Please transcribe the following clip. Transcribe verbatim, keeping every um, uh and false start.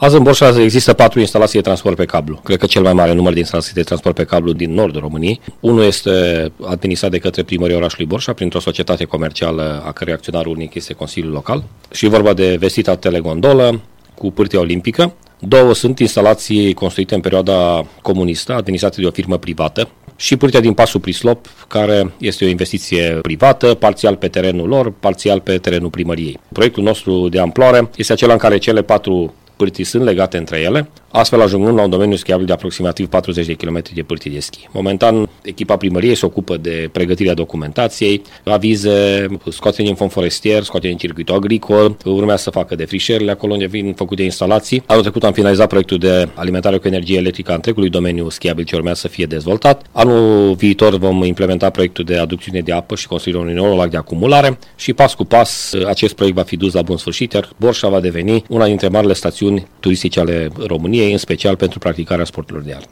Azi în Borșa există patru instalații de transport pe cablu. Cred că cel mai mare număr de instalații de transport pe cablu din nordul României. Unul este administrat de către primăria orașului Borșa printr-o societate comercială a cărei acționar unic este Consiliul Local. Și e vorba de vestita telegondolă cu pârtia olimpică. Două sunt instalații construite în perioada comunistă, administrate de o firmă privată, și pârtia din pasul Prislop, care este o investiție privată, parțial pe terenul lor, parțial pe terenul primăriei. Proiectul nostru de amploare este acela în care cele patru pârtii sunt legate între ele, astfel ajungând la un domeniu schiabil de aproximativ patruzeci de kilometri de pârtii de schi. Momentan, echipa primăriei se ocupă de pregătirea documentației, avize, scoaterea din fond forestier, scoaterea din circuitul agricol, urmează să facă defrișările acolo unde vin făcute instalații. Anul trecut am finalizat proiectul de alimentare cu energie electrică a întregului domeniu schiabil ce urmează să fie dezvoltat. Anul viitor vom implementa proiectul de aducțiune de apă și construirea unui nou lac de acumulare și pas cu pas acest proiect va fi dus la bun sfârșit, iar Borșa va deveni una dintre marile stațiuni turistice ale României, în special pentru practicarea sporturilor de iarnă.